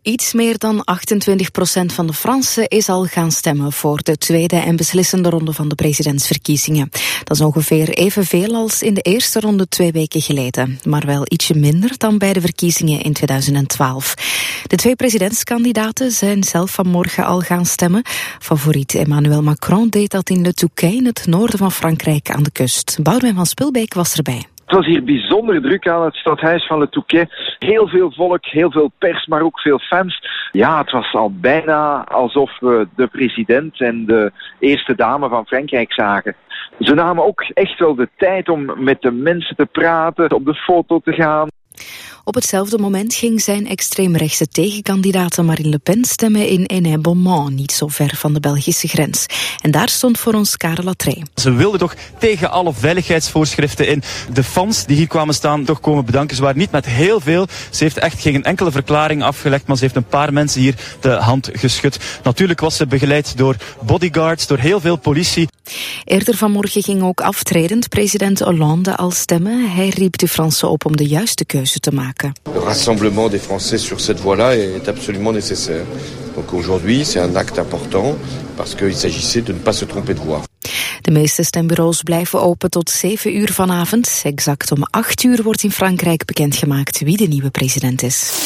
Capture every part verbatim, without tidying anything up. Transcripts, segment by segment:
Iets meer dan achtentwintig procent van de Fransen is al gaan stemmen voor de tweede en beslissende ronde van de presidentsverkiezingen. Dat is ongeveer evenveel als in de eerste ronde twee weken geleden, maar wel ietsje minder dan bij de verkiezingen in tweeduizend twaalf. De twee presidentskandidaten zijn zelf vanmorgen al gaan stemmen. Favoriet Emmanuel Macron deed dat in Le Touquet, in het noorden van Frankrijk aan de kust. Boudewijn van Spilbeek was erbij. Het was hier bijzonder druk aan het stadhuis van Le Touquet. Heel veel volk, heel veel pers, maar ook veel fans. Ja, het was al bijna alsof we de president en de eerste dame van Frankrijk zagen. Ze namen ook echt wel de tijd om met de mensen te praten, op de foto te gaan. Op hetzelfde moment ging zijn extreemrechtse tegenkandidaat Marine Le Pen stemmen in Hénin-Beaumont, niet zo ver van de Belgische grens. En daar stond voor ons Karel Latree. Ze wilden toch tegen alle veiligheidsvoorschriften in. De fans die hier kwamen staan toch komen bedanken. Ze waren niet met heel veel. Ze heeft echt geen enkele verklaring afgelegd, maar ze heeft een paar mensen hier de hand geschud. Natuurlijk was ze begeleid door bodyguards, door heel veel politie. Eerder vanmorgen ging ook aftredend president Hollande al stemmen. Hij riep de Fransen op om de juiste keuze te maken. Le rassemblement des Français sur cette voie-là est absolument nécessaire. Donc aujourd'hui, c'est un acte important parce qu'il s'agissait de ne pas se tromper de voie. De meeste stembureaus blijven open tot zeven uur vanavond. Exact om acht uur wordt in Frankrijk bekendgemaakt wie de nieuwe president is.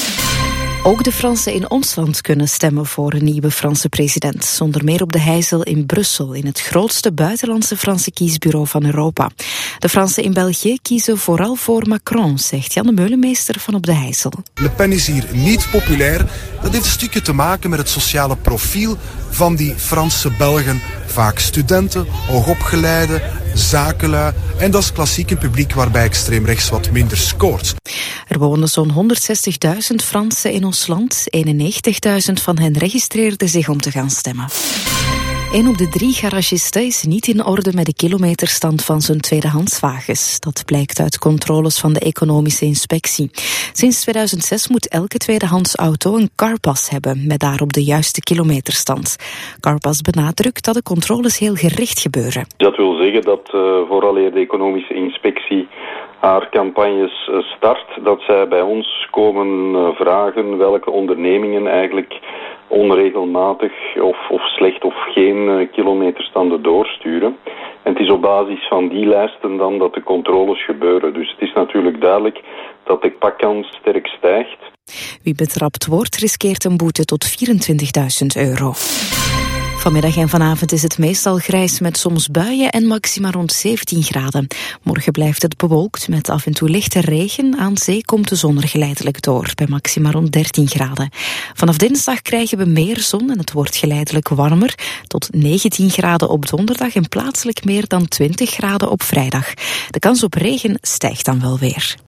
Ook de Fransen in ons land kunnen stemmen voor een nieuwe Franse president. Zonder meer op de Heijzel in Brussel, in het grootste buitenlandse Franse kiesbureau van Europa. De Fransen in België kiezen vooral voor Macron, zegt Jan de Meulemeester van op de Heijzel. Le Pen is hier niet populair. Dat heeft een stukje te maken met het sociale profiel van die Franse Belgen. Vaak studenten, hoogopgeleide, zakenlui. En dat is klassiek een publiek waarbij extreemrechts wat minder scoort. Er wonen zo'n honderdzestigduizend Fransen in ons land. eenennegentigduizend van hen registreerden zich om te gaan stemmen. Een op de drie garagisten is niet in orde met de kilometerstand van zijn tweedehandswagens. Dat blijkt uit controles van de economische inspectie. Sinds tweeduizend zes moet elke tweedehandsauto een carpas hebben met daarop de juiste kilometerstand. Carpas benadrukt dat de controles heel gericht gebeuren. Dat wil zeggen dat uh, vooraleer de economische inspectie haar campagnes uh, start, dat zij bij ons komen uh, vragen welke ondernemingen eigenlijk onregelmatig of, of slecht of geen uh, kilometerstanden doorsturen. En het is op basis van die lijsten dan dat de controles gebeuren. Dus het is natuurlijk duidelijk dat de pakkans sterk stijgt. Wie betrapt wordt, riskeert een boete tot vierentwintigduizend euro. Vanmiddag en vanavond is het meestal grijs met soms buien en maxima rond zeventien graden. Morgen blijft het bewolkt met af en toe lichte regen. Aan zee komt de zon er geleidelijk door, bij maxima rond dertien graden. Vanaf dinsdag krijgen we meer zon en het wordt geleidelijk warmer. Tot negentien graden op donderdag en plaatselijk meer dan twintig graden op vrijdag. De kans op regen stijgt dan wel weer.